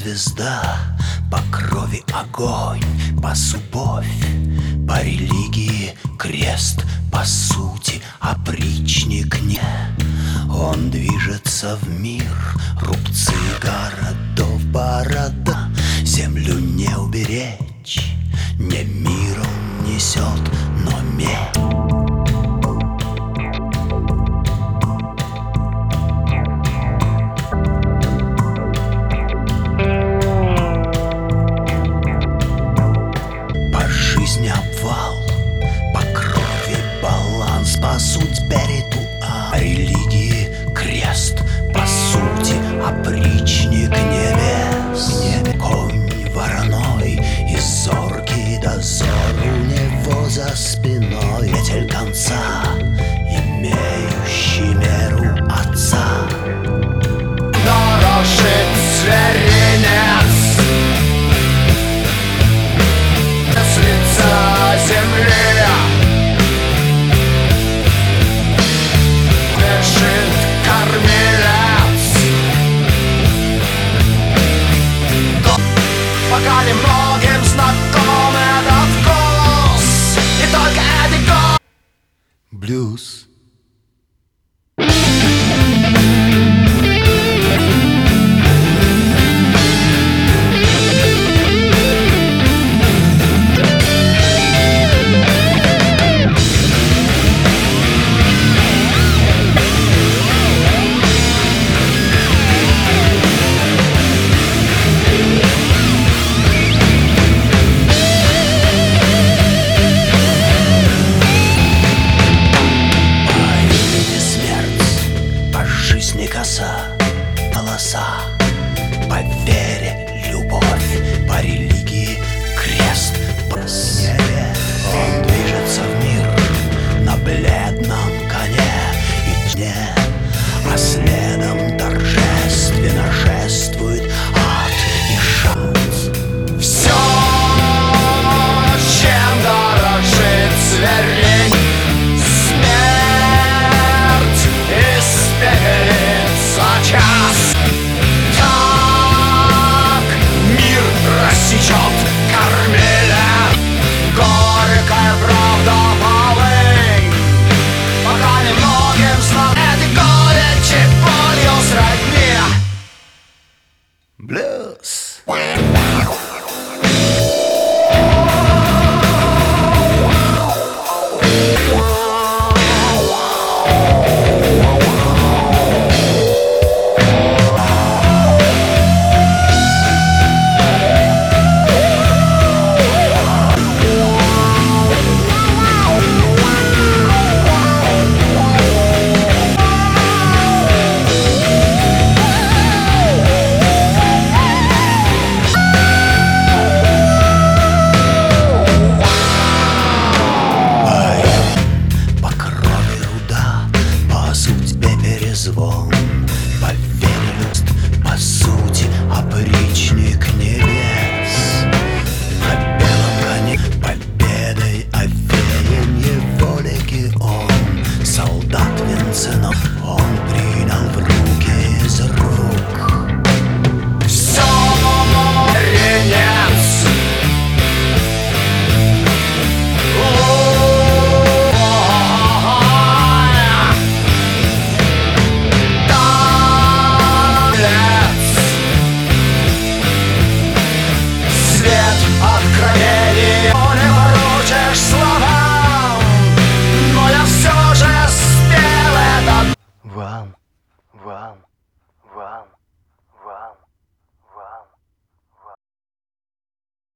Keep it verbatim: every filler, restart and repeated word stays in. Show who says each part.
Speaker 1: звезда, по крови огонь, по любовь, по религии крест, по сути опричник не. Он движется в мир, рубцы городов, борода, землю не уберечь, не мир он несет, но меч. Обвал, по крови баланс, по судьбе ритуал, по религии крест, по сути опричник небес. Небе конь вороной и зоркий дозор у него за спиной, метель конца, имеющий меру отца. Дорожит зверинец с лица земли, лежит кормилец. Пока немного